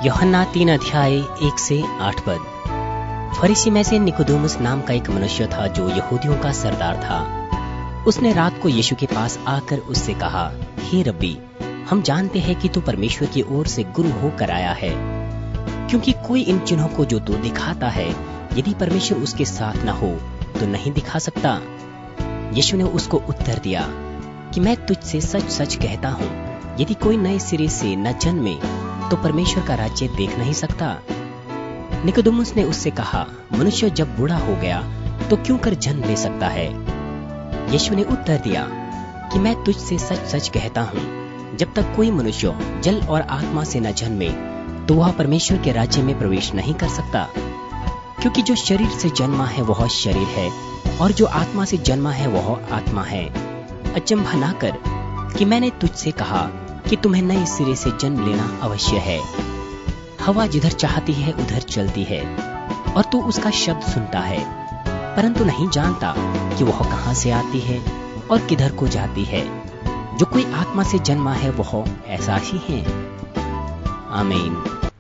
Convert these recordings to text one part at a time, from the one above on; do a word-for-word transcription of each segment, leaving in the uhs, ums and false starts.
यूहन्ना तीन अध्याय एक से आठ पद। फरीसी में से निकोदेमुस नाम का एक मनुष्य था जो यहूदियों का सरदार था। उसने रात को यीशु के पास आकर उससे कहा, हे रब्बी, हम जानते हैं कि तू परमेश्वर की ओर से गुरु होकर आया है, क्योंकि कोई इन चिन्हों को जो तू दिखाता है, यदि परमेश्वर उसके साथ न हो तो नहीं दिखा सकता। यीशु ने उसको उत्तर दिया कि मैं तुझसे सच सच कहता हूँ, यदि कोई नए सिरे से न जन्मे तो परमेश्वर का राज्य देख नहीं सकता। निकोदेमुस ने उससे कहा, मनुष्य जब बूढ़ा हो गया तो क्यों कर जन्म ले सकता है? यीशु ने उत्तर दिया कि मैं तुझसे सच सच कहता हूँ, जब तक कोई मनुष्य जल और आत्मा से न जन्मे तो वह परमेश्वर के राज्य में प्रवेश नहीं कर सकता। क्योंकि जो शरीर से जन्मा है वह शरीर है, और जो आत्मा से जन्मा है वह आत्मा है। अचंभा ना कर कि मैंने तुझसे कहा कि तुम्हें नए सिरे से जन्म लेना अवश्य है। हवा जिधर चाहती है उधर चलती है, और तू उसका शब्द सुनता है, परंतु नहीं जानता कि वह कहां से आती है और किधर को जाती है। जो कोई आत्मा से जन्मा है वह ऐसा ही है। आमीन।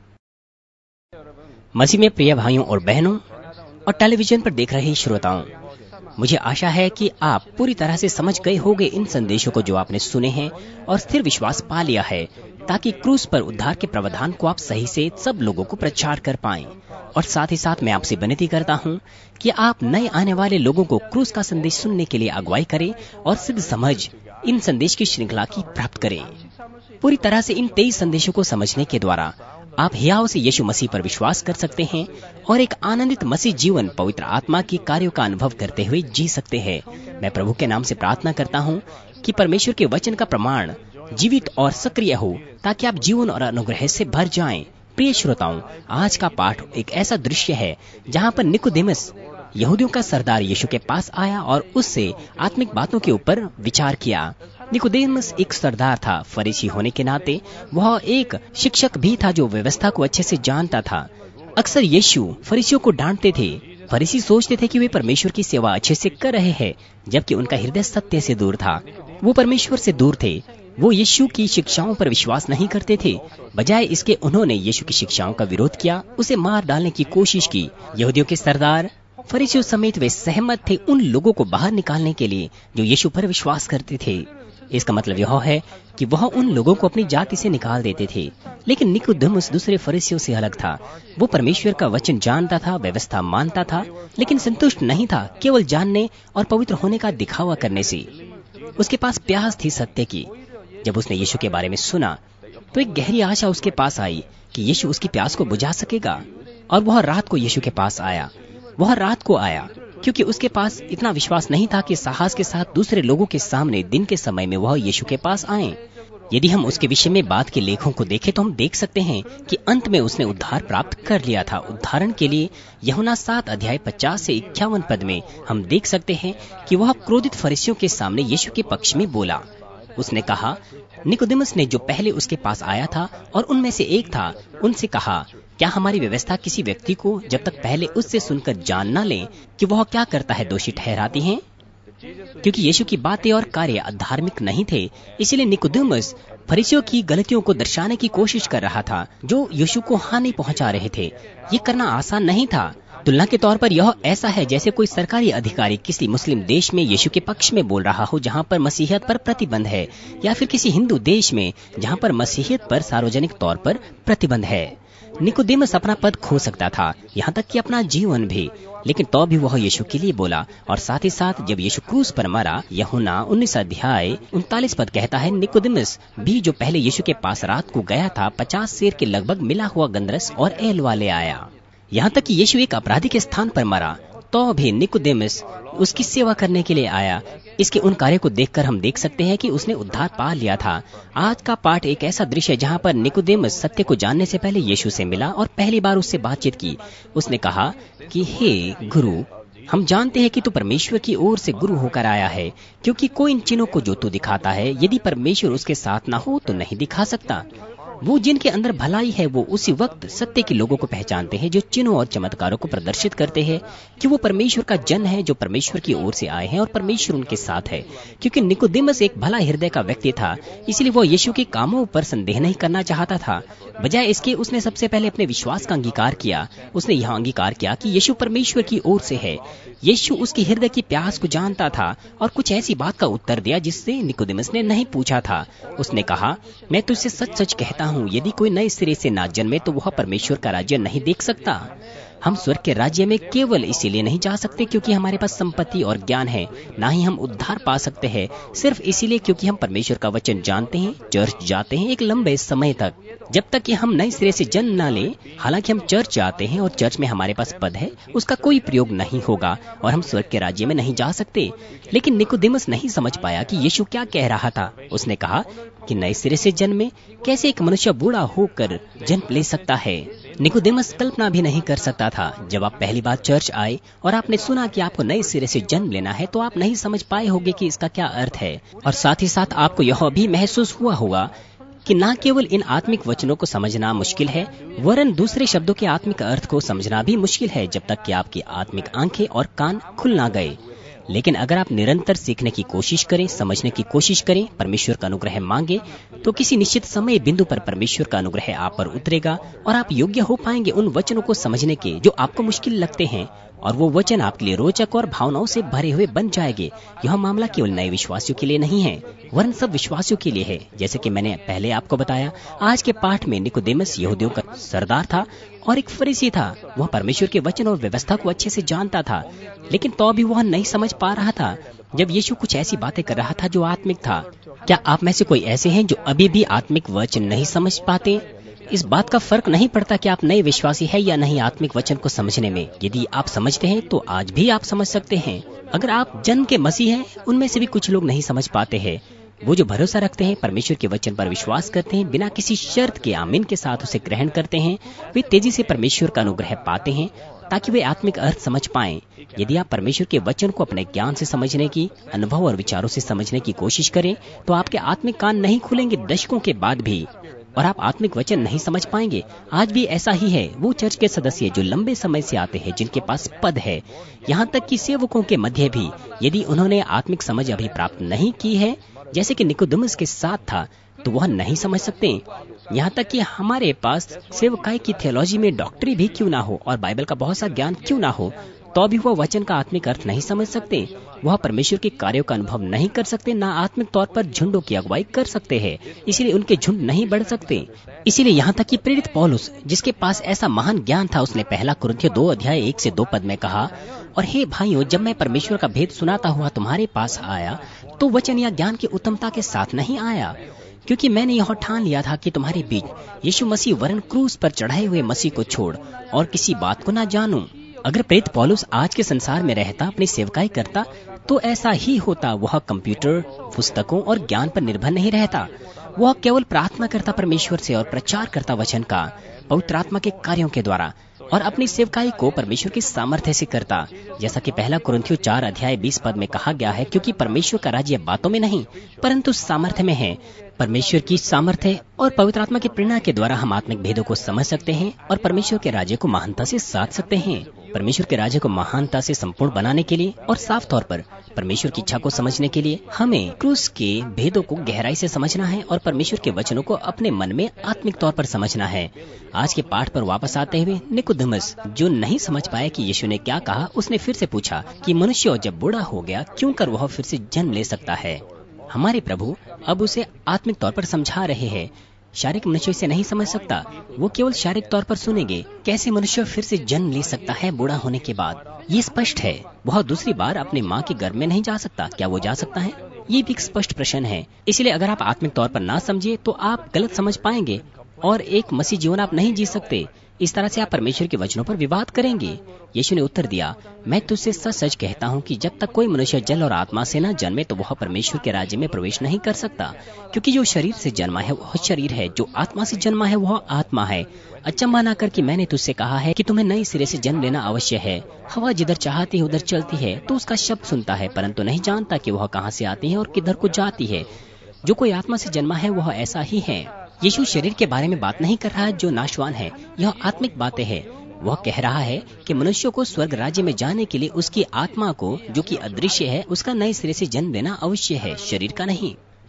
मसीह में प्रिय भाइयों और बहनों और टेलीविजन पर देख रहे श्रोताओं, मुझे आशा है कि आप पूरी तरह से समझ गए होंगे इन संदेशों को जो आपने सुने हैं और स्थिर विश्वास पा लिया है, ताकि क्रूस पर उद्धार के प्रावधान को आप सही से सब लोगों को प्रचार कर पाएं। और साथ ही साथ मैं आपसे विनती करता हूं कि आप नए आने वाले लोगों को क्रूस का संदेश सुनने के लिए अगुवाई करें और सिद्ध समझ इन संदेश की श्रृंखला की प्राप्त करें। पूरी तरह से इन तेईस संदेशों को समझने के द्वारा आप हियाव से यीशु मसीह पर विश्वास कर सकते हैं और एक आनंदित मसीह जीवन पवित्र आत्मा के कार्यों का अनुभव करते हुए जी सकते हैं। मैं प्रभु के नाम से प्रार्थना करता हूं कि परमेश्वर के वचन का प्रमाण जीवित और सक्रिय हो, ताकि आप जीवन और अनुग्रह से भर जाएं। प्रिय श्रोताओं, आज का पाठ एक ऐसा दृश्य है जहां पर निकोदेमुस यहूदियों का सरदार यीशु के पास आया और उससे आत्मिक बातों के ऊपर विचार किया। निकोदेमुस एक सरदार था। फरीसी होने के नाते वह एक शिक्षक भी था जो व्यवस्था को अच्छे से जानता था। अक्सर यीशु फरीसियों को डांटते थे। फरीसी सोचते थे कि वे परमेश्वर की सेवा अच्छे से कर रहे हैं, जबकि उनका हृदय सत्य से दूर था। वो परमेश्वर से दूर थे। वो यीशु की शिक्षाओं पर विश्वास नहीं करते थे। बजाय इसके उन्होंने यीशु की शिक्षाओं का विरोध किया, उसे मार डालने की कोशिश की। यहूदियों के सरदार फरीसियों समेत वे सहमत थे उन लोगों को बाहर निकालने के लिए जो यीशु पर विश्वास करते थे। इसका मतलब यह है कि वह उन लोगों को अपनी जाति से निकाल देते थे। लेकिन निकोदेमुस दूसरे फरीसियों से अलग था। वो परमेश्वर का वचन जानता था, व्यवस्था मानता था, लेकिन संतुष्ट नहीं था केवल जानने और पवित्र होने का दिखावा करने से। उसके पास प्यास थी सत्य की। जब उसने यीशु के बारे में सुना तो एक गहरी आशा उसके पास आई कि यीशु उसकी प्यास को बुझा सकेगा, और वह रात को यीशु के पास आया। वह रात को आया क्योंकि उसके पास इतना विश्वास नहीं था कि साहस के साथ दूसरे लोगों के सामने दिन के समय में वह यीशु के पास आए। यदि हम उसके विषय में बात के लेखों को देखें तो हम देख सकते हैं कि अंत में उसने उद्धार प्राप्त कर लिया था। उदाहरण के लिए यूहन्ना सात अध्याय पचास से इक्यावन पद में हम देख सकते हैं कि वह क्रोधित फरीसियों के सामने यीशु के पक्ष में बोला। उसने कहा, निकोदेमुस ने जो पहले उसके पास आया था और उनमें से एक था, उनसे कहा, क्या हमारी व्यवस्था किसी व्यक्ति को जब तक पहले उससे सुनकर जान न ले कि वह क्या करता है दोषी ठहराती हैं? क्योंकि यीशु की बातें और कार्य अधार्मिक नहीं थे, इसलिए निकोदेमुस फरीसियों की गलतियों को दर्शाने की कोशिश कर रहा था जो यीशु को हानि पहुंचा रहे थे। ये करना आसान नहीं था। तुलना के तौर पर यह ऐसा है जैसे कोई सरकारी अधिकारी किसी मुस्लिम देश में यीशु के पक्ष में बोल रहा हो जहां पर मसीहियत पर प्रतिबंध है, या फिर किसी हिंदू देश में जहां पर मसीहियत पर सार्वजनिक तौर पर प्रतिबंध है। निकोदेमुस अपना पद खो सकता था, यहाँ तक कि अपना जीवन भी, लेकिन तो भी वह यीशु के लिए बोला। और साथ ही साथ जब यीशु क्रूस पर मरा, यूहन्ना उन्नीस अध्याय उनतालीस पद कहता है, निकोदेमुस भी जो पहले यीशु के पास रात को गया था, पचास सेर के लगभग मिला हुआ गंधरस और एल वाले आया। यहाँ तक कि यीशु एक अपराधी के स्थान पर मरा, तो भी निकोदेमुस उसकी सेवा करने के लिए आया। इसके उन कार्यों को देखकर हम देख सकते हैं कि उसने उद्धार पा लिया था। आज का पाठ एक ऐसा दृश्य है जहाँ पर निकोदेमुस सत्य को जानने से पहले यीशु से मिला और पहली बार उससे बातचीत की। उसने कहा कि हे गुरु, हम जानते हैं कि तू परमेश्वर की ओर से गुरु होकर आया है, क्योंकि कोई इन चिन्हों को जो तू दिखाता है, यदि परमेश्वर उसके साथ न हो तो नहीं दिखा सकता। वो जिनके अंदर भलाई है वो उसी वक्त सत्य के लोगों को पहचानते हैं जो चिन्हों और चमत्कारों को प्रदर्शित करते हैं कि वो परमेश्वर का जन है, जो परमेश्वर की ओर से आए हैं और परमेश्वर उनके साथ है। क्योंकि निकोदेमुस एक भला हृदय का व्यक्ति था, इसलिए वो यीशु के कामों पर संदेह नहीं करना चाहता था। बजाय इसके उसने सबसे पहले अपने विश्वास का अंगीकार किया। उसने यह अंगीकार किया कि यीशु परमेश्वर की ओर से है। यीशु उसकी हृदय की प्यास को जानता था और कुछ ऐसी बात का उत्तर दिया जिससे निकोदेमस ने नहीं पूछा था। उसने कहा, मैं तुझसे सच सच कहता हूँ, यदि कोई नए सिरे से ना जन्मे तो वह परमेश्वर का राज्य नहीं देख सकता। हम स्वर्ग के राज्य में केवल इसीलिए नहीं जा सकते क्योंकि हमारे पास संपत्ति और ज्ञान है, ना ही हम उद्धार पा सकते हैं सिर्फ इसीलिए क्योंकि हम परमेश्वर का वचन जानते हैं, चर्च जाते हैं एक लंबे समय तक, जब तक कि हम नए सिरे से जन्म न लें। हालांकि हम चर्च जाते हैं और चर्च में हमारे पास पद है, उसका कोई प्रयोग नहीं होगा और हम स्वर्ग के राज्य में नहीं जा सकते। लेकिन निकोदेमस नहीं समझ पाया कि यीशु क्या कह रहा था। उसने कहा कि नए सिरे से जन्मे कैसे एक मनुष्य बूढ़ा होकर जन्म ले सकता है। निकोदेमस कल्पना भी नहीं कर सकता था। जब आप पहली बार चर्च आए और आपने सुना कि आपको नए सिरे से जन्म लेना है तो आप नहीं समझ पाए होंगे कि इसका क्या अर्थ है, और साथ ही साथ आपको यह भी महसूस हुआ होगा कि न केवल इन आत्मिक वचनों को समझना मुश्किल है, वरन दूसरे शब्दों के आत्मिक अर्थ को समझना भी मुश्किल है जब तक कि आपकी आत्मिक आंखें और कान खुल ना गए। लेकिन अगर आप निरंतर सीखने की कोशिश करें, समझने की कोशिश करें, परमेश्वर का अनुग्रह मांगे, तो किसी निश्चित समय बिंदु पर परमेश्वर का अनुग्रह आप पर उतरेगा और आप योग्य हो पाएंगे उन वचनों को समझने के जो आपको मुश्किल लगते हैं, और वो वचन आपके लिए रोचक और भावनाओं से भरे हुए बन जाएंगे। यह मामला केवल नए विश्वासियों के लिए नहीं है, वरन सब विश्वासियों के लिए है। जैसे कि मैंने पहले आपको बताया, आज के पाठ में निकोदेमस यहूदियों का सरदार था और एक फरीसी था। वह परमेश्वर के वचन और व्यवस्था को अच्छे से जानता था, लेकिन तो भी वह नहीं समझ पा रहा था जब यीशु कुछ ऐसी बातें कर रहा था जो आत्मिक था। क्या आप में से कोई ऐसे हैं जो अभी भी आत्मिक वचन नहीं समझ पाते? इस बात का फर्क नहीं पड़ता कि आप नए विश्वासी हैं या नहीं आत्मिक वचन को समझने में। यदि आप समझते हैं तो आज भी आप समझ सकते हैं। अगर आप जन्म के मसीह हैं, उनमें से भी कुछ लोग नहीं समझ पाते हैं। वो जो भरोसा रखते हैं, परमेश्वर के वचन पर विश्वास करते हैं, बिना किसी शर्त के आमीन के साथ उसे ग्रहण करते हैं, वे तेजी से परमेश्वर का अनुग्रह पाते हैं ताकि वे आत्मिक अर्थ समझ पाएं। यदि आप परमेश्वर के वचन को अपने ज्ञान से समझने की, अनुभव और विचारों से समझने की कोशिश करें तो आपके आत्मिक कान नहीं खुलेंगे दशकों के बाद भी, और आप आत्मिक वचन नहीं समझ पाएंगे। आज भी ऐसा ही है। वो चर्च के सदस्य जो लंबे समय से आते हैं, जिनके पास पद है, यहाँ तक कि सेवकों के मध्य भी, यदि उन्होंने आत्मिक समझ अभी प्राप्त नहीं की है, जैसे कि निकोदेमस के साथ था, तो वह नहीं समझ सकते। यहाँ तक कि हमारे पास सेवकाई की थियोलॉजी में डॉक्टरी भी क्यों ना हो और बाइबल का बहुत सा ज्ञान क्यों ना हो, तो भी वह वचन का आत्मिक अर्थ नहीं समझ सकते। वह परमेश्वर के कार्यों का अनुभव नहीं कर सकते, ना आत्मिक तौर पर झुंडों की अगुवाई कर सकते हैं, इसीलिए उनके झुंड नहीं बढ़ सकते। इसीलिए यहाँ तक कि प्रेरित पौलुस, जिसके पास ऐसा महान ज्ञान था, उसने पहला कुरिन्थियों दो अध्याय एक से दो पद में कहा, और हे भाइयों, जब मैं परमेश्वर का भेद सुनाता हुआ तुम्हारे पास आया तो वचन या ज्ञान की उत्तमता के साथ नहीं आया, क्योंकि मैंने यह ठान लिया था कि तुम्हारे बीच यीशु मसीह वरन क्रूस पर चढ़ाए हुए मसीह को छोड़ और किसी बात को न जानूं। अगर प्रेरित पौलुस आज के संसार में रहता, अपनी सेवकाई करता, तो ऐसा ही होता। वह कंप्यूटर, पुस्तकों और ज्ञान पर निर्भर नहीं रहता। वह केवल प्रार्थना करता परमेश्वर से और प्रचार करता वचन का पवित्र आत्मा के कार्यों के द्वारा, और अपनी सेवकाई को परमेश्वर की सामर्थ्य से करता, जैसा कि पहला कुरिन्थियों चार अध्याय बीस पद में कहा गया है, क्योंकि परमेश्वर का राज्य बातों में नहीं परंतु सामर्थ्य में है। परमेश्वर की सामर्थ्य और पवित्र आत्मा की प्रेरणा के द्वारा हम आत्मिक भेदों को समझ सकते हैं और परमेश्वर के राज्य को महानता से साध सकते हैं। परमेश्वर के राज्य को महानता से संपूर्ण बनाने के लिए और साफ तौर पर परमेश्वर की इच्छा को समझने के लिए हमें क्रूस के भेदों को गहराई से समझना है और परमेश्वर के वचनों को अपने मन में आत्मिक तौर पर समझना है। आज के पाठ पर वापस आते हुए, निकोदेमस, जो नहीं समझ पाया कि यीशु ने क्या कहा, उसने फिर से पूछा कि मनुष्य जब बूढ़ा हो गया क्यों कर वह फिर से जन्म ले सकता है। हमारे प्रभु अब उसे आत्मिक तौर पर समझा रहे हैं। शारीरिक मनुष्य इसे नहीं समझ सकता, वो केवल शारीरिक तौर पर सुनेंगे। कैसे मनुष्य फिर से जन्म ले सकता है बूढ़ा होने के बाद? ये स्पष्ट है। वह दूसरी बार अपनी माँ के गर्भ में नहीं जा सकता। क्या वो जा सकता है? ये भी एक स्पष्ट प्रश्न है। इसलिए अगर आप आत्मिक तौर पर ना समझे तो आप गलत समझ पाएंगे और एक मसीह जीवन आप नहीं जी सकते। इस तरह से आप परमेश्वर के वचनों पर विवाद करेंगे। यीशु ने उत्तर दिया, मैं तुझसे सच सच कहता हूँ कि जब तक कोई मनुष्य जल और आत्मा से न जन्मे तो वह परमेश्वर के राज्य में प्रवेश नहीं कर सकता। क्योंकि जो शरीर से जन्मा है वह शरीर है, जो आत्मा से जन्मा है वह आत्मा है। अचंभा न कर कि मैंने तुझसे कहा है कि तुम्हें नए सिरे से जन्म लेना अवश्य है। हवा जिधर चाहती है उधर चलती है, तो उसका शब्द सुनता है, परंतु नहीं जानता कि वह कहाँ से आती है और किधर को जाती है। जो कोई आत्मा से जन्मा है वह ऐसा ही है। यीशु शरीर के बारे में बात नहीं कर रहा है जो नाशवान है, यह आत्मिक बातें हैं। वह कह रहा है कि मनुष्य को स्वर्ग राज्य में जाने के लिए उसकी आत्मा को, जो कि अदृश्य है, उसका नए सिरे से जन्म लेना अवश्य है, शरीर का नहीं।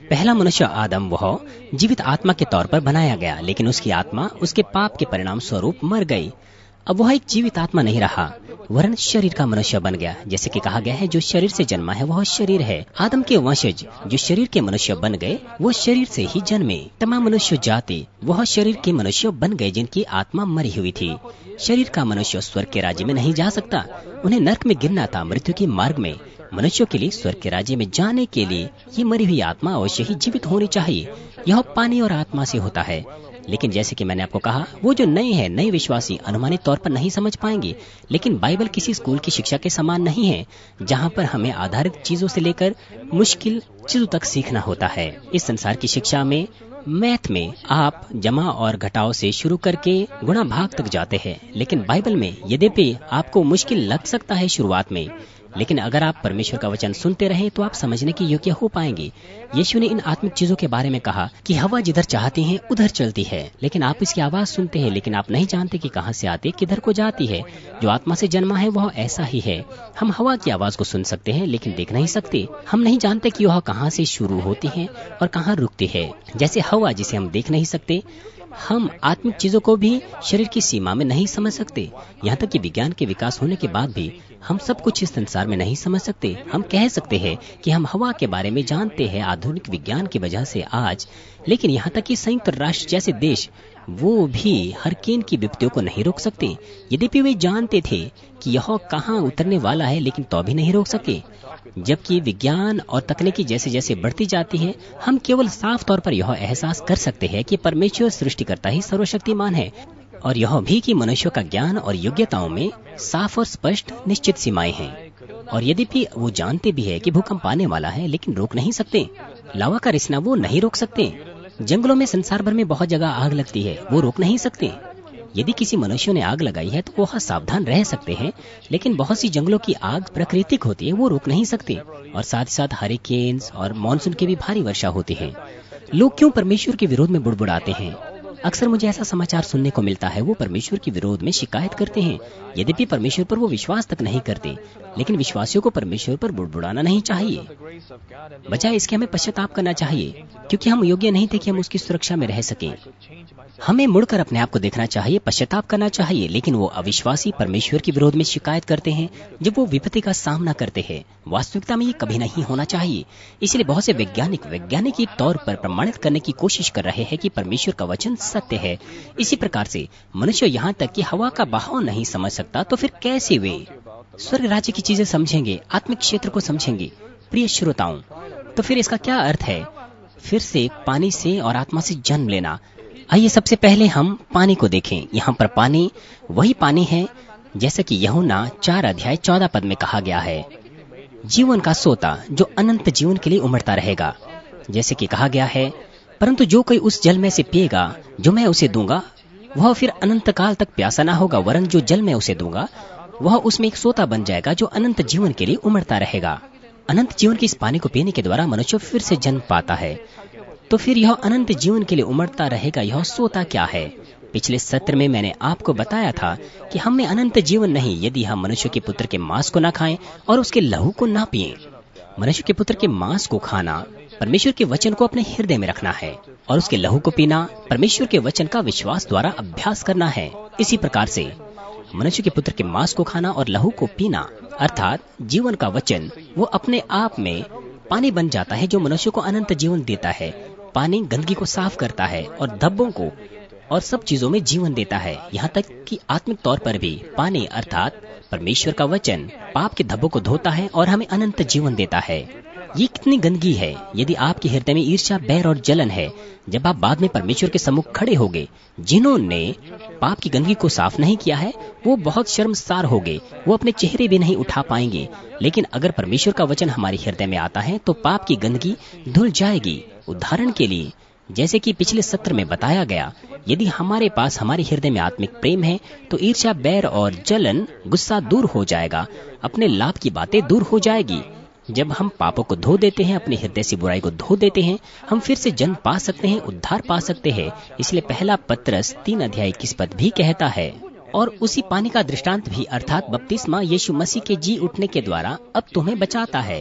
पहला मनुष्य आदम वह जीवित आत्मा के तौर पर बनाया गया, लेकिन उसकी आत्मा उसके पाप के परिणाम स्वरूप मर गई। अब वह एक जीवित आत्मा नहीं रहा, वरन शरीर का मनुष्य बन गया। जैसे कि कहा गया है, जो शरीर से जन्मा है वह शरीर है। आदम के वंशज जो शरीर के मनुष्य बन गए वो शरीर से ही जन्मे। तमाम मनुष्य जाति वह शरीर के मनुष्य बन गए जिनकी आत्मा मरी हुई थी। शरीर का मनुष्य स्वर्ग के राज्य में नहीं जा सकता, उन्हें नरक में गिरना था, मृत्यु के मार्ग में। मनुष्यों के लिए स्वर्ग के राज्य में जाने के लिए ये मरी हुई आत्मा अवश्य ही जीवित होनी चाहिए। यह पानी और आत्मा से होता है। लेकिन जैसे कि मैंने आपको कहा, वो जो नए हैं, नए विश्वासी अनुमानित तौर पर नहीं समझ पाएंगे। लेकिन बाइबल किसी स्कूल की शिक्षा के समान नहीं है, जहाँ पर हमें आधारित चीजों से लेकर मुश्किल चीजों तक सीखना होता है। इस संसार की शिक्षा में, मैथ में आप जमा और घटाव से शुरू करके गुणा भाग तक जाते हैं। लेकिन बाइबल में यद्यपि आपको मुश्किल लग सकता है शुरुआत में, लेकिन अगर आप परमेश्वर का वचन सुनते रहें तो आप समझने के योग्य हो पाएंगे। यीशु ने इन आत्मिक चीजों के बारे में कहा कि हवा जिधर चाहती है उधर चलती है, लेकिन आप इसकी आवाज सुनते हैं, लेकिन आप नहीं जानते कि कहां से आती, किधर को जाती है। जो आत्मा से जन्मा है वह ऐसा ही है। हम हवा की आवाज को सुन सकते हैं लेकिन देख नहीं सकते। हम नहीं जानते कि वह कहां से शुरू होती है और कहां रुकती है। जैसे हवा जिसे हम देख नहीं सकते, हम आत्मिक चीजों को भी शरीर की सीमा में नहीं समझ सकते। यहाँ तक कि विज्ञान के विकास होने के बाद भी हम सब कुछ इस संसार में नहीं समझ सकते। हम कह सकते हैं कि हम हवा के बारे में जानते हैं आधुनिक विज्ञान की वजह से आज, लेकिन यहाँ तक कि संयुक्त राष्ट्र जैसे देश वो भी हरिकेन की विपत्तियों को नहीं रोक सकते। यद्यपि वे जानते थे कि यह कहाँ उतरने वाला है, लेकिन तो भी नहीं रोक सके। जबकि विज्ञान और तकनीकी जैसे जैसे बढ़ती जाती है, हम केवल साफ तौर पर यह एहसास कर सकते हैं कि परमेश्वर सृष्टिकर्ता ही सर्वशक्तिमान है, और यह भी कि मनुष्यों का ज्ञान और योग्यताओं में साफ और स्पष्ट निश्चित सीमाएं हैं। और यद्यपि वो जानते भी है कि भूकंप आने वाला है, लेकिन रोक नहीं सकते। लावा का रिसना वो नहीं रोक सकते। जंगलों में संसार भर में बहुत जगह आग लगती है, वो रोक नहीं सकते। यदि किसी मनुष्य ने आग लगाई है तो वह सावधान रह सकते हैं, लेकिन बहुत सी जंगलों की आग प्राकृतिक होती है, वो रोक नहीं सकते। और साथ ही साथ हरिकेन्स और मानसून की भी भारी वर्षा होती है। लोग क्यों परमेश्वर के विरोध में बुड़बुड़ाते हैं? अक्सर मुझे ऐसा समाचार सुनने को मिलता है, वो परमेश्वर के विरोध में शिकायत करते हैं। यद्यपि परमेश्वर पर वो विश्वास तक नहीं करते, लेकिन विश्वासियों को परमेश्वर पर बुड़बुड़ाना नहीं चाहिए। बजाय इसके हमें पश्चाताप करना चाहिए, क्योंकि हम योग्य नहीं थे कि हम उसकी सुरक्षा में रह सकें। हमें मुड़कर अपने आप को देखना चाहिए, पश्चाताप करना चाहिए। लेकिन वो अविश्वासी परमेश्वर के विरोध में शिकायत करते हैं जब वो विपत्ति का सामना करते हैं। वास्तविकता में ये कभी नहीं होना चाहिए। इसलिए बहुत से वैज्ञानिक वैज्ञानिक के तौर पर प्रमाणित करने की कोशिश कर रहे हैं कि परमेश्वर का वचन सत्य है। इसी प्रकार से मनुष्य यहाँ तक कि हवा का बहाव नहीं समझ सकता, तो फिर कैसे वे स्वर्ग राज्य की चीजें समझेंगे, आत्मिक क्षेत्र को समझेंगे? प्रिय श्रोताओं, तो फिर इसका क्या अर्थ है फिर से पानी से और आत्मा से जन्म लेना? आइए सबसे पहले हम पानी को देखें। यहाँ पर पानी वही पानी है जैसा कि यूहन्ना चार अध्याय चौदह पद में कहा गया है, जीवन का सोता जो अनंत जीवन के लिए उमड़ता रहेगा। जैसे कि कहा गया है, परंतु जो कोई उस जल में से पिएगा जो मैं उसे दूंगा, वह फिर अनंत काल तक प्यासा ना होगा, वरन जो जल मैं उसे दूंगा वह उसमें एक सोता बन जाएगा जो अनंत जीवन के लिए उमड़ता रहेगा। अनंत जीवन के इस पानी को पीने के द्वारा मनुष्य फिर से जन्म पाता है। तो फिर यह अनंत जीवन के लिए उमड़ता रहेगा, यह सोता क्या है? पिछले सत्र में मैंने आपको बताया था कि हम में अनंत जीवन नहीं यदि हम मनुष्य के पुत्र के मांस को ना खाएं और उसके लहू को ना पिएं। मनुष्य के पुत्र के मांस को खाना परमेश्वर के वचन को अपने हृदय में रखना है, और उसके लहू को पीना परमेश्वर के वचन का विश्वास द्वारा अभ्यास करना है। इसी प्रकार से मनुष्य के पुत्र के मांस को खाना और लहू को पीना अर्थात जीवन का वचन, वो अपने आप में पानी बन जाता है जो मनुष्य को अनंत जीवन देता है। पानी गंदगी को साफ करता है और धब्बों को और सब चीजों में जीवन देता है। यहाँ तक कि आत्मिक तौर पर भी पानी अर्थात परमेश्वर का वचन पाप के धब्बों को धोता है और हमें अनंत जीवन देता है। ये कितनी गंदगी है यदि आपके हृदय में ईर्ष्या, बैर और जलन है। जब आप बाद में परमेश्वर के सम्मुख खड़े होगे, जिन्होंने पाप की गंदगी को साफ नहीं किया है वो बहुत शर्मसार होंगे, वो अपने चेहरे भी नहीं उठा पाएंगे। लेकिन अगर परमेश्वर का वचन हमारे हृदय में आता है तो पाप की गंदगी धुल जाएगी। उदाहरण के लिए, जैसे कि पिछले सत्र में बताया गया, यदि हमारे पास हमारे हृदय में आत्मिक प्रेम है तो ईर्ष्या, बैर और जलन, गुस्सा दूर हो जाएगा, अपने लाभ की बातें दूर हो जाएगी। जब हम पापों को धो देते हैं, अपने हृदय से बुराई को धो देते हैं, हम फिर से जन्म पा सकते हैं, उद्धार पा सकते हैं। इसलिए पहला पत्रस तीन अध्याय इक्कीस पद भी कहता है, और उसी पानी का दृष्टांत भी अर्थात बपतिस्मा यीशु मसीह के जी उठने के द्वारा अब तुम्हें बचाता है।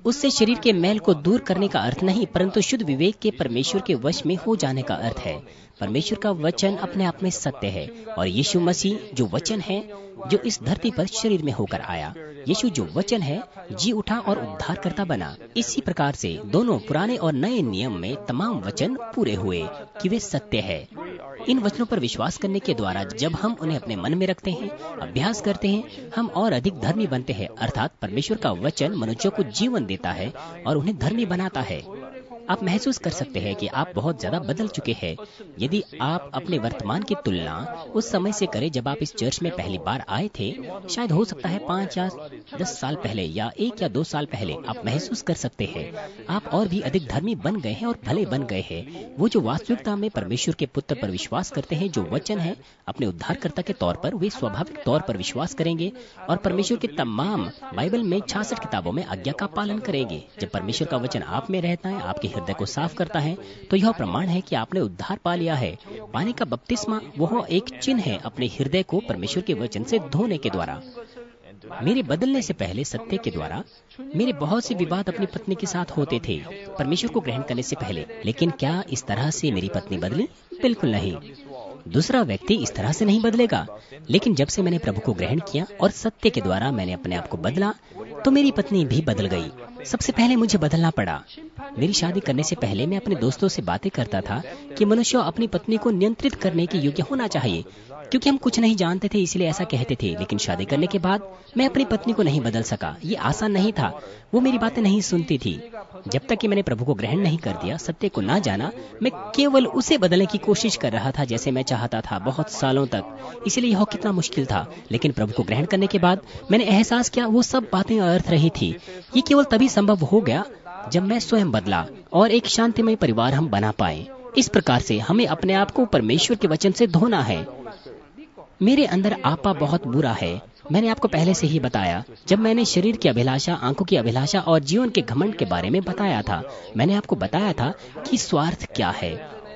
उससे शरीर के मैल को दूर करने का अर्थ नहीं, परंतु शुद्ध विवेक के परमेश्वर के वश में हो जाने का अर्थ है। परमेश्वर का वचन अपने आप में सत्य है और यीशु मसीह जो वचन है, जो इस धरती पर शरीर में होकर आया, यीशु जो वचन है, जी उठा और उद्धारकर्ता बना। इसी प्रकार से दोनों पुराने और नए नियम में तमाम वचन पूरे हुए कि वे सत्य है। इन वचनों पर विश्वास करने के द्वारा जब हम उन्हें अपने मन में रखते हैं, अभ्यास करते हैं, हम और अधिक धर्मी बनते हैं। अर्थात परमेश्वर का वचन मनुष्यों को जीवन देता है और उन्हें धर्मी बनाता है। आप महसूस कर सकते हैं कि आप बहुत ज्यादा बदल चुके हैं। यदि आप अपने वर्तमान की तुलना उस समय से करें जब आप इस चर्च में पहली बार आए थे, शायद हो सकता है पाँच या दस साल पहले या एक या दो साल पहले, आप महसूस कर सकते हैं आप और भी अधिक धर्मी बन गए हैं और भले बन गए हैं। वो जो वास्तविकता में परमेश्वर के पुत्र पर विश्वास करते हैं, जो वचन है अपने उद्धारकर्ता के तौर पर, वे स्वाभाविक तौर पर विश्वास करेंगे और परमेश्वर के तमाम बाइबल में छियासठ किताबों में आज्ञा का पालन करेंगे। जब परमेश्वर का वचन आप में रहता है, आपके हृदय को साफ करता है, तो यह प्रमाण है कि आपने उद्धार पा लिया है। पानी का बपतिस्मा वह एक चिन्ह है अपने हृदय को परमेश्वर के वचन से धोने के द्वारा। मेरे बदलने से पहले सत्य के द्वारा मेरे बहुत से विवाद अपनी पत्नी के साथ होते थे परमेश्वर को ग्रहण करने से पहले। लेकिन क्या इस तरह से मेरी पत्नी बदली? बिल्कुल नहीं। दूसरा व्यक्ति इस तरह से नहीं बदलेगा। लेकिन जब से मैंने प्रभु को ग्रहण किया और सत्य के द्वारा मैंने अपने आप को बदला, तो मेरी पत्नी भी बदल गई। सबसे पहले मुझे बदलना पड़ा। मेरी शादी करने से पहले मैं अपने दोस्तों से बातें करता था कि मनुष्य अपनी पत्नी को नियंत्रित करने के योग्य होना चाहिए, क्योंकि हम कुछ नहीं जानते थे इसलिए ऐसा कहते थे। लेकिन शादी करने के बाद मैं अपनी पत्नी को नहीं बदल सका। ये आसान नहीं था। वो मेरी बातें नहीं सुनती थी। जब तक कि मैंने प्रभु को ग्रहण नहीं कर दिया, सत्य को ना जाना, मैं केवल उसे बदलने की कोशिश कर रहा था जैसे मैं चाहता था बहुत सालों तक। इसलिए यह कितना मुश्किल था। लेकिन प्रभु को ग्रहण करने के बाद मैंने एहसास किया वो सब बातें अर्थ रही थी। ये केवल तभी संभव हो गया जब मैं स्वयं बदला और एक शांतिमय परिवार हम बना पाए। इस प्रकार से हमें अपने आप को परमेश्वर के वचन से धोना है। मेरे अंदर आपा बहुत बुरा है। मैंने आपको पहले से ही बताया जब मैंने शरीर की अभिलाषा, आंखों की अभिलाषा और जीवन के घमंड के बारे में बताया था। मैंने आपको बताया था कि स्वार्थ क्या है।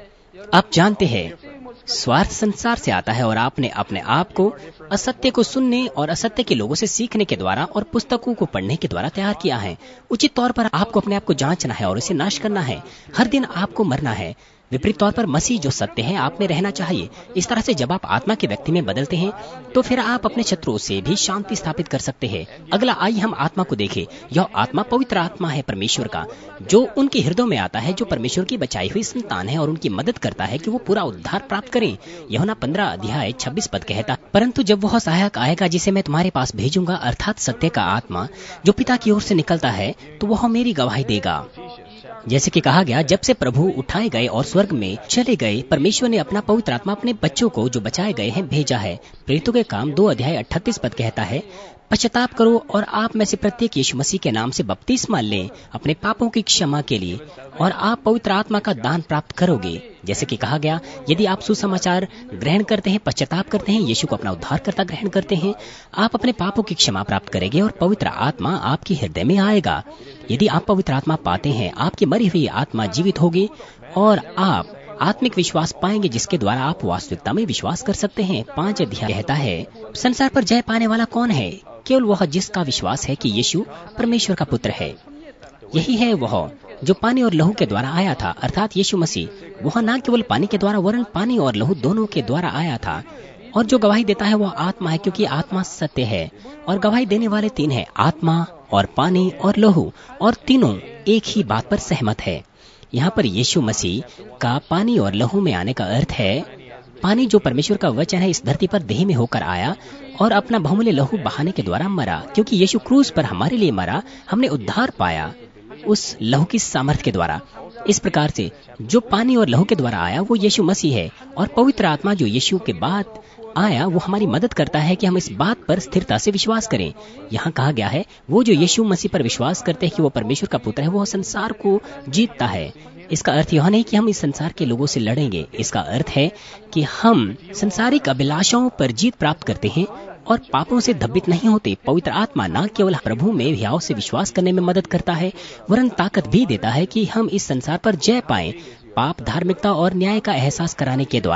आप जानते हैं, स्वार्थ संसार से आता है और आपने अपने आप को असत्य को सुनने और असत्य के लोगों से सीखने के द्वारा और पुस्तकों को पढ़ने के द्वारा तैयार किया है। उचित तौर पर आपको अपने आप को जांचना है और इसे नाश करना है। हर दिन आपको मरना है। विपरीत तौर पर मसीह जो सत्य है आप में रहना चाहिए। इस तरह से जब आप आत्मा के व्यक्ति में बदलते हैं तो फिर आप अपने शत्रुओं से भी शांति स्थापित कर सकते हैं। अगला आइए हम आत्मा को देखें। यह आत्मा पवित्र आत्मा है परमेश्वर का, जो उनके हृदय में आता है, जो परमेश्वर की बचाई हुई संतान है और उनकी मदद करता है कि वो पूरा उद्धार प्राप्त करें। यूहन्ना पंद्रह अध्याय छब्बीस पद कहता, परंतु जब वह सहायक आएगा जिसे मैं तुम्हारे पास भेजूंगा, अर्थात सत्य का आत्मा जो पिता की ओर से निकलता है, तो वह मेरी गवाही देगा। जैसे कि कहा गया, जब से प्रभु उठाए गए और स्वर्ग में चले गए, परमेश्वर ने अपना पवित्र आत्मा अपने बच्चों को जो बचाए गए हैं भेजा है। प्रेरितों के काम दो अध्याय अट्ठतीस पद कहता है, पश्चाताप करो और आप में से प्रत्येक यीशु मसीह के नाम से बपतिस्मा लें अपने पापों की क्षमा के लिए, और आप पवित्र आत्मा का दान प्राप्त करोगे। जैसे कि कहा गया, यदि आप सुसमाचार ग्रहण करते हैं, पश्चाताप करते हैं, यीशु को अपना उद्धारकर्ता ग्रहण करते हैं, आप अपने पापों की क्षमा प्राप्त करेंगे और पवित्र आत्मा आपके हृदय में आएगा। यदि आप पवित्र आत्मा पाते हैं, आपकी मरी हुई आत्मा जीवित होगी और आप आत्मिक विश्वास पाएंगे जिसके द्वारा आप वास्तविकता में विश्वास कर सकते हैं। पांच अध्याय कहता है, संसार पर जय पाने वाला कौन है? केवल वह जिसका विश्वास है कि यीशु परमेश्वर का पुत्र है। यही है वह जो पानी और लहू के द्वारा आया था, अर्थात यीशु मसीह। वह न केवल पानी के द्वारा वरन पानी और लहू दोनों के द्वारा आया था। और जो गवाही देता है वह आत्मा है, क्योंकि आत्मा सत्य है। और गवाही देने वाले तीन है, आत्मा और पानी और लहू, और तीनों एक ही बात पर सहमत है। यहाँ पर यीशु मसीह का पानी और लहू में आने का अर्थ है, पानी जो परमेश्वर का वचन है इस धरती पर देह में होकर आया और अपना बहुमूल्य लहू बहाने के द्वारा मरा। क्योंकि यीशु क्रूस पर हमारे लिए मरा, हमने उद्धार पाया उस लहू की सामर्थ्य के द्वारा। इस प्रकार से जो पानी और लहू के द्वारा आया वो यीशु मसीह है, और पवित्र आत्मा जो यीशु के बाद आया वो हमारी मदद करता है कि हम इस बात पर स्थिरता से विश्वास करें। यहाँ कहा गया है, वो जो यीशु मसीह पर विश्वास करते हैं कि वो परमेश्वर का पुत्र है, वो संसार को जीतता है। इसका अर्थ यह नहीं कि हम इस संसार के लोगों से लड़ेंगे। इसका अर्थ है कि हम संसारिक अभिलाषाओं पर जीत प्राप्त करते हैं और पापों से धब्बित नहीं होते। पवित्र आत्मा न केवल प्रभु में भाव से विश्वास करने में मदद करता है, वरन ताकत भी देता है कि हम इस संसार पर जय पाएं, पाप, धार्मिकता और न्याय का एहसास कराने के द्वारा।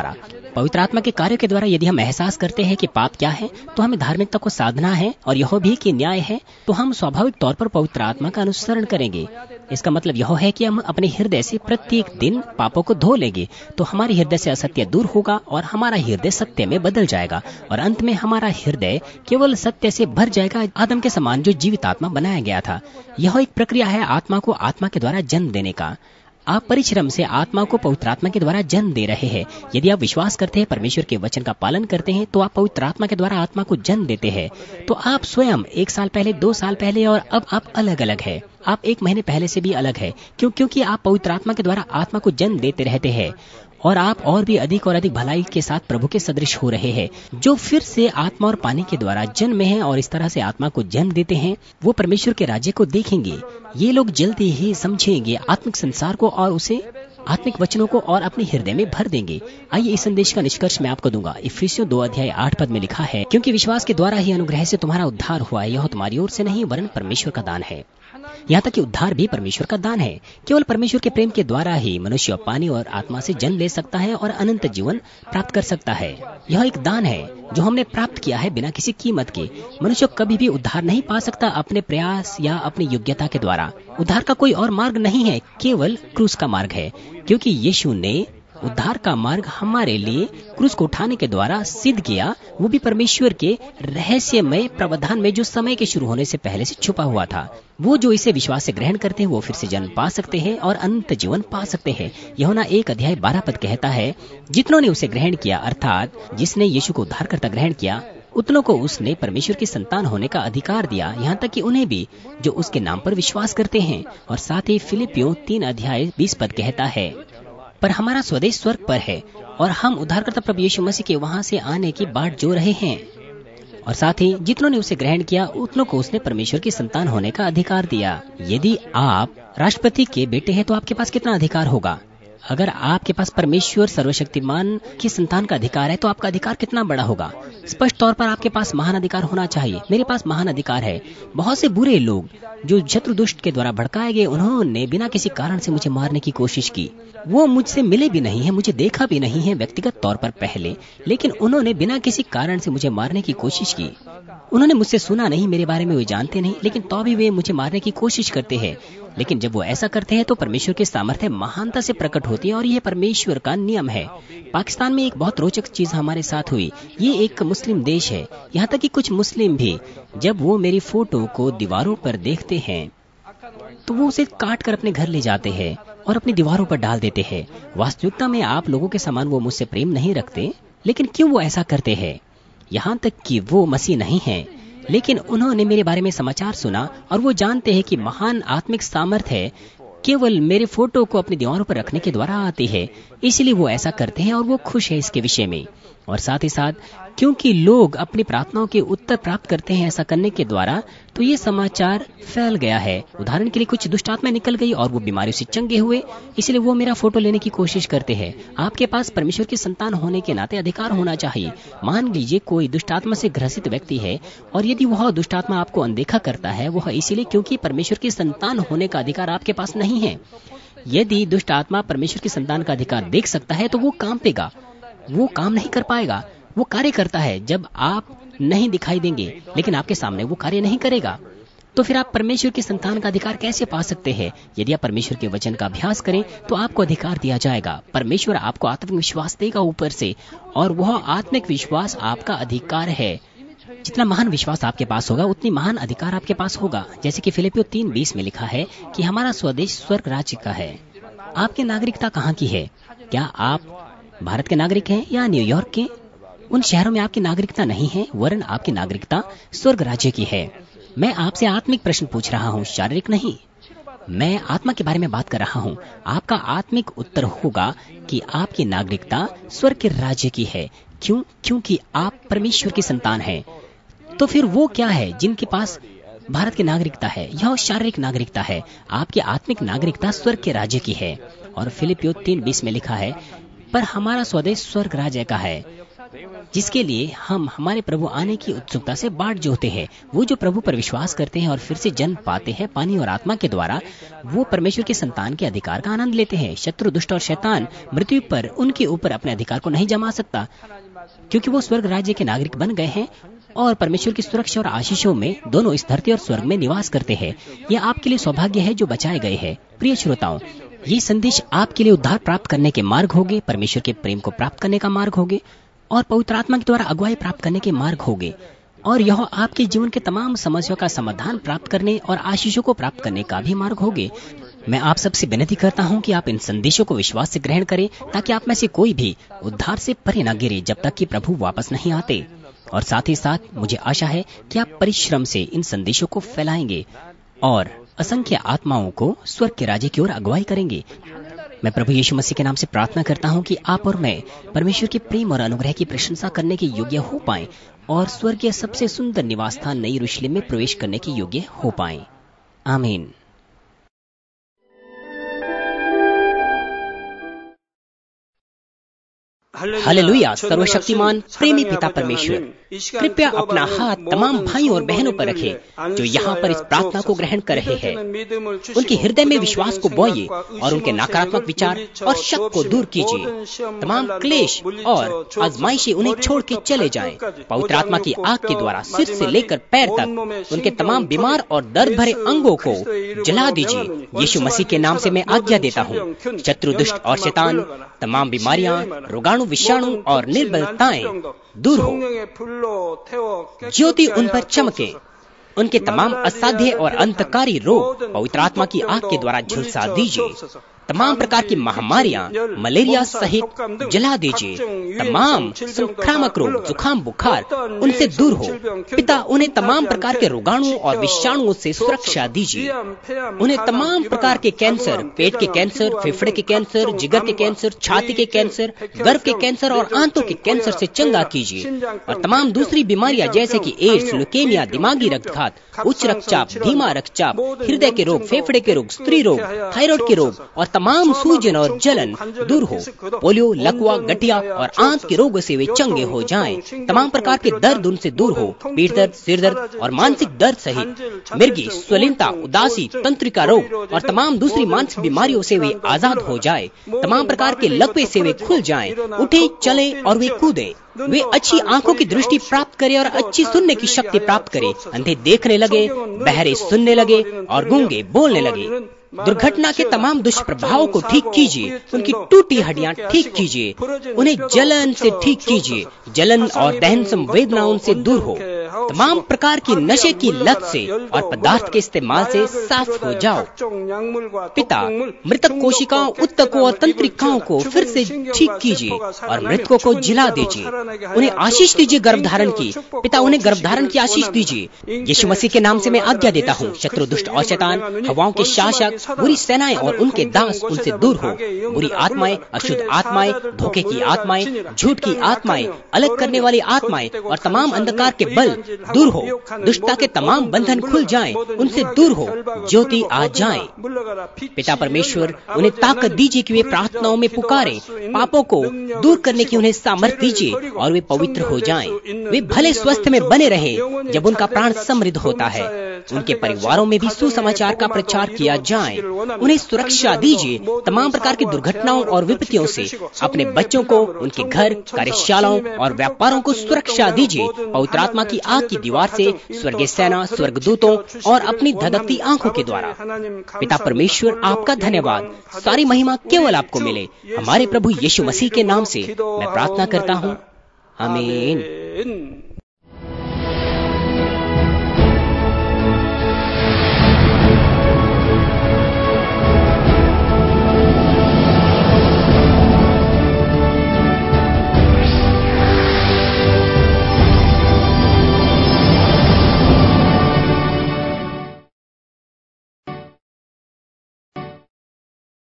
पवित्र आत्मा के कार्यों के द्वारा यदि हम एहसास करते हैं कि पाप क्या है, तो हमें धार्मिकता को साधना है और यह भी कि न्याय है, तो हम स्वाभाविक तौर पर पवित्र आत्मा का अनुसरण करेंगे। इसका मतलब यह है कि हम अपने हृदय से प्रत्येक दिन पापों को धो लेंगे, तो हमारे हृदय से असत्य दूर होगा और हमारा हृदय सत्य में बदल जाएगा और अंत में हमारा हृदय केवल सत्य से भर जाएगा, आदम के समान जो जीवित आत्मा बनाया गया था। यह एक प्रक्रिया है आत्मा को आत्मा के द्वारा जन्म देने का। आप परिश्रम से आत्मा को पवित्र आत्मा के द्वारा जन्म दे रहे हैं। यदि आप विश्वास करते हैं, परमेश्वर के वचन का पालन करते हैं, तो आप पवित्र आत्मा के द्वारा आत्मा को जन्म देते हैं। तो आप स्वयं एक साल पहले, दो साल पहले और अब आप अलग अलग है। आप एक महीने पहले से भी अलग है, क्यों? क्योंकि आप पवित्र आत्मा के द्वारा आत्मा को जन्म देते रहते हैं और आप और भी अधिक और अधिक भलाई के साथ प्रभु के सदृश हो रहे हैं। जो फिर से आत्मा और पानी के द्वारा जन्मे हैं और इस तरह से आत्मा को जन्म देते हैं, वो परमेश्वर के राज्य को देखेंगे। ये लोग जल्दी ही समझेंगे आत्मिक संसार को और उसे आत्मिक वचनों को और अपने हृदय में भर देंगे। आइए इस संदेश का निष्कर्ष मैं आपको दूंगा। इफिसियों दो अध्याय आठ पद में लिखा है, क्योंकि विश्वास के द्वारा ही अनुग्रह से तुम्हारा उद्धार हुआ है, यह तुम्हारी ओर से नहीं वरन परमेश्वर का दान है। यहाँ तक कि उद्धार भी परमेश्वर का दान है। केवल परमेश्वर के प्रेम के द्वारा ही मनुष्य पानी और आत्मा से जन्म ले सकता है और अनंत जीवन प्राप्त कर सकता है। यह एक दान है जो हमने प्राप्त किया है बिना किसी कीमत के। मनुष्य कभी भी उद्धार नहीं पा सकता अपने प्रयास या अपनी योग्यता के द्वारा। उद्धार का कोई और मार्ग नहीं है, केवल क्रूस का मार्ग है, क्योंकि यीशु ने उद्धार का मार्ग हमारे लिए क्रूस को उठाने के द्वारा सिद्ध किया, वो भी परमेश्वर के रहस्यमय प्रावधान में जो समय के शुरू होने से पहले से छुपा हुआ था। वो जो इसे विश्वास से ग्रहण करते हैं वो फिर से जन्म पा सकते हैं और अनंत जीवन पा सकते हैं। यूहन्ना एक अध्याय बारह पद कहता है, जितनों ने उसे ग्रहण किया, अर्थात जिसने यीशु को उद्धारकर्ता ग्रहण किया, उतनों को उसने परमेश्वर की संतान होने का अधिकार दिया, यहाँ तक कि उन्हें भी जो उसके नाम पर विश्वास करते हैं। और साथ ही फिलिपियों तीन अध्याय बीस पद कहता है, पर हमारा स्वदेश स्वर्ग पर है और हम उद्धारकर्ता प्रभु यीशु मसीह के वहां से आने की बाट जो रहे हैं। और साथ ही जितनों ने उसे ग्रहण किया, उतनों को उसने परमेश्वर की संतान होने का अधिकार दिया। यदि आप राष्ट्रपति के बेटे हैं तो आपके पास कितना अधिकार होगा? अगर आपके पास परमेश्वर सर्वशक्तिमान की संतान का अधिकार है तो आपका अधिकार कितना बड़ा होगा? स्पष्ट तौर पर आपके पास महान अधिकार होना चाहिए। मेरे पास महान अधिकार है। बहुत से बुरे लोग जो शत्रु दुष्ट के द्वारा भड़काए गए, उन्होंने बिना किसी कारण से मुझे मारने की कोशिश की। वो मुझसे मिले भी नहीं है, मुझे देखा भी नहीं है व्यक्तिगत तौर पर पहले, लेकिन उन्होंने बिना किसी कारण से मुझे मारने की कोशिश की। उन्होंने मुझसे सुना नहीं, मेरे बारे में वे जानते नहीं, लेकिन तो भी वे मुझे मारने की कोशिश करते हैं। लेकिन जब वो ऐसा करते हैं तो परमेश्वर की सामर्थ्य महानता से प्रकट होती है और यह परमेश्वर का नियम है। पाकिस्तान में एक बहुत रोचक चीज हमारे साथ हुई। ये एक मुस्लिम देश है, यहाँ तक कि कुछ मुस्लिम भी जब वो मेरी फोटो को दीवारों पर देखते हैं तो वो उसे काट कर अपने घर ले जाते हैं और अपनी दीवारों पर डाल देते हैं। वास्तविकता में आप लोगों के समान वो मुझसे प्रेम नहीं रखते, लेकिन क्यों वो ऐसा करते हैं? यहाँ तक कि वो मसीह नहीं है, लेकिन उन्होंने मेरे बारे में समाचार सुना और वो जानते हैं कि महान आत्मिक सामर्थ्य है केवल मेरे फोटो को अपनी दीवारों पर रखने के द्वारा आती है। इसलिए वो ऐसा करते हैं और वो खुश है इसके विषय में। और साथ ही साथ क्योंकि लोग अपनी प्रार्थनाओं के उत्तर प्राप्त करते हैं ऐसा करने के द्वारा, तो ये समाचार फैल गया है। उदाहरण के लिए कुछ दुष्ट आत्मा निकल गई और वो बीमारियों से चंगे हुए, इसलिए वो मेरा फोटो लेने की कोशिश करते हैं। आपके पास परमेश्वर की संतान होने के नाते अधिकार होना चाहिए। मान लीजिए कोई दुष्ट आत्मा से ग्रसित व्यक्ति है और यदि वह दुष्ट आत्मा आपको अनदेखा करता है, वह इसीलिए क्योंकि परमेश्वर की संतान होने का अधिकार आपके पास नहीं है। यदि दुष्ट आत्मा परमेश्वर की संतान का अधिकार देख सकता है तो वो कांपेगा, वो काम नहीं कर पाएगा। वो कार्य करता है जब आप नहीं दिखाई देंगे, लेकिन आपके सामने वो कार्य नहीं करेगा। तो फिर आप परमेश्वर की संतान का अधिकार कैसे पा सकते हैं? यदि आप परमेश्वर के वचन का अभ्यास करें तो आपको अधिकार दिया जाएगा। परमेश्वर आपको आत्मिक विश्वास देगा ऊपर से, और वह आत्मिक विश्वास आपका अधिकार है। जितना महान विश्वास आपके पास होगा उतनी महान अधिकार आपके पास होगा। जैसे कि फिलिपियों तीन बीस में लिखा है कि हमारा स्वदेश स्वर्ग राज्य का है। आपकी नागरिकता कहाँ की है? क्या आप भारत के नागरिक हैं या न्यूयॉर्क के? उन शहरों में आपकी नागरिकता नहीं है, वरन आपकी नागरिकता स्वर्ग राज्य की है। मैं आपसे आत्मिक प्रश्न पूछ रहा हूँ, शारीरिक नहीं। मैं आत्मा के बारे में बात कर रहा हूँ। आपका आत्मिक उत्तर होगा कि आपकी नागरिकता स्वर्ग के राज्य की है। क्यों? क्योंकि आप परमेश्वर की संतान हैं। तो फिर वो क्या है जिनके पास भारत की नागरिकता है? यह शारीरिक नागरिकता है। आपकी आत्मिक नागरिकता स्वर्ग के राज्य की है। और फिलिपियों तीन बीस में लिखा है, पर हमारा स्वदेश स्वर्ग राज्य का है। जिसके लिए हम हमारे प्रभु आने की उत्सुकता से बाट जोहते हैं। वो जो प्रभु पर विश्वास करते हैं और फिर से जन्म पाते हैं पानी और आत्मा के द्वारा, वो परमेश्वर के संतान के अधिकार का आनंद लेते हैं। शत्रु, दुष्ट और शैतान मृत्यु पर उनके ऊपर अपने अधिकार को नहीं जमा सकता, क्योंकि वो स्वर्ग राज्य के नागरिक बन गए हैं और परमेश्वर की सुरक्षा और आशीषों में दोनों इस धरती और स्वर्ग में निवास करते हैं। यह आपके लिए सौभाग्य है जो बचाए गए हैं। प्रिय श्रोताओं, ये संदेश आपके लिए उद्धार प्राप्त करने के मार्ग होंगे, परमेश्वर के प्रेम को प्राप्त करने का मार्ग होंगे और पवित्र आत्मा के द्वारा अगुवाई प्राप्त करने के मार्ग होंगे, और यह आपके जीवन के तमाम समस्याओं का समाधान प्राप्त करने और आशीषों को प्राप्त करने का भी मार्ग होंगे। मैं आप सबसे विनती करता हूं कि आप इन संदेशों को विश्वास से ग्रहण करें, ताकि आप में से कोई भी उद्धार से परे न गिरे जब तक कि प्रभु वापस नहीं आते। और साथ ही साथ मुझे आशा है कि आप परिश्रम से इन संदेशों को फैलाएंगे और असंख्य आत्माओं को स्वर्ग के राज्य की ओर अगुवाई करेंगे। मैं प्रभु यीशु मसीह के नाम से प्रार्थना करता हूं कि आप और मैं परमेश्वर के प्रेम और अनुग्रह की प्रशंसा करने के योग्य हो पाएं और स्वर्ग के सबसे सुंदर निवास स्थान नई यरूशलेम में प्रवेश करने के योग्य हो पाएं। आमीन। हालेलुया। सर्वशक्तिमान प्रेमी पिता परमेश्वर, कृपया अपना हाथ तमाम भाइयों और बहनों पर रखें जो यहाँ पर इस प्रार्थना को ग्रहण कर रहे हैं। उनके हृदय में विश्वास को बोइए और उनके नकारात्मक विचार और शक को दूर कीजिए। तमाम क्लेश और आजमाइशें उन्हें छोड़ के चले जाएं। पवित्र आत्मा की आग के द्वारा सिर से लेकर पैर तक उनके तमाम बीमार और दर्द भरे अंगों को जला दीजिए। यीशु मसीह के नाम से मैं आज्ञा देता हूँ, शत्रु, दुष्ट और शैतान, तमाम बीमारियां, रोगाणु, विषाणु और निर्बलताएं दूर हो। ज्योति उन पर चमके। उनके तमाम असाध्य और अंतकारी रोग पवित्र आत्मा की आग के द्वारा झुलसा दीजिए। तमाम प्रकार की महामारियां, मलेरिया सहित जला दीजिए। तमाम संक्रामक रोग, जुकाम, बुखार उनसे दूर हो। पिता, उन्हें तमाम प्रकार के रोगाणुओं और विषाणुओं से सुरक्षा दीजिए। उन्हें तमाम प्रकार के कैंसर, पेट के कैंसर, फेफड़े के कैंसर, जिगर के कैंसर, छाती के कैंसर, गर्भ के कैंसर और आंतों के कैंसर से चंगा कीजिए। और तमाम दूसरी बीमारियां जैसे कि एड्स, ल्यूकेमिया, दिमागी रक्तघात, उच्च रक्तचाप, धीमा रक्तचाप, हृदय के रोग, फेफड़े के रोग, स्त्री रोग, थायराइड के रोग और तमाम सूजन और जलन दूर हो। पोलियो, लकवा, गठिया और आंत के रोगों से वे चंगे हो जाएं। तमाम प्रकार के दर्द उनसे दूर हो। पीठ दर्द, सिर दर्द और मानसिक दर्द सहित मिर्गी, स्वलीनता, उदासी, तंत्रिका रोग और तमाम दूसरी मानसिक बीमारियों से वे आजाद हो जाए। तमाम प्रकार के लकवे से वे खुल जाएं, उठे, चले और वे कूदे। वे अच्छी आंखों की दृष्टि प्राप्त करें और अच्छी सुनने की शक्ति प्राप्त करें। अंधे देखने लगे, बहरे सुनने लगे और गूंगे बोलने लगे। दुर्घटना के तमाम दुष्प्रभावों को ठीक कीजिए। उनकी टूटी हड्डियां ठीक कीजिए। उन्हें जलन से ठीक कीजिए। जलन और दहन संवेदना उनसे दूर हो। तमाम प्रकार की नशे की लत से और पदार्थ के इस्तेमाल से साफ हो जाओ। पिता, मृतक कोशिकाओं, उत्तकों और तंत्रिकाओं को फिर से ठीक कीजिए और मृतकों को जिला दीजिए। उन्हें आशीष दीजिए गर्भधारण की। पिता, उन्हें गर्भधारण की आशीष दीजिए। यीशु मसीह के नाम से मैं आज्ञा देता हूँ, शत्रु, दुष्ट और शैतान, हवाओं के शासक, बुरी सेनाएं और उनके दास उनसे दूर हो। बुरी आत्माएं, अशुद्ध आत्माएं, धोखे की आत्माएं, झूठ की आत्माएं, अलग करने वाली आत्माएं और तमाम अंधकार के बल दूर हो। दुष्टता के तमाम बंधन खुल जाएं, उनसे दूर हो। ज्योति आ जाए। पिता परमेश्वर, उन्हें ताकत दीजिए कि वे प्रार्थनाओं में पुकारें। पापों को दूर करने की उन्हें सामर्थ्य दीजिए और वे पवित्र हो जाएं। वे भले स्वस्थ में बने रहे जब उनका प्राण समृद्ध होता है। उनके परिवारों में भी सुसमाचार का प्रचार किया जाए। उन्हें सुरक्षा दीजिए तमाम प्रकार की दुर्घटनाओं और विपत्तियों से। अपने बच्चों को, उनके घर, कार्यशालाओं और व्यापारों को सुरक्षा दीजिए। पवित्र आत्मा की आग की दीवार से, स्वर्गीय सेना, स्वर्गदूतों और अपनी धधकती आंखों के द्वारा। पिता परमेश्वर, आपका धन्यवाद। सारी महिमा केवल आपको मिले। हमारे प्रभु यीशु मसीह के नाम से मैं प्रार्थना करता हूँ। आमीन।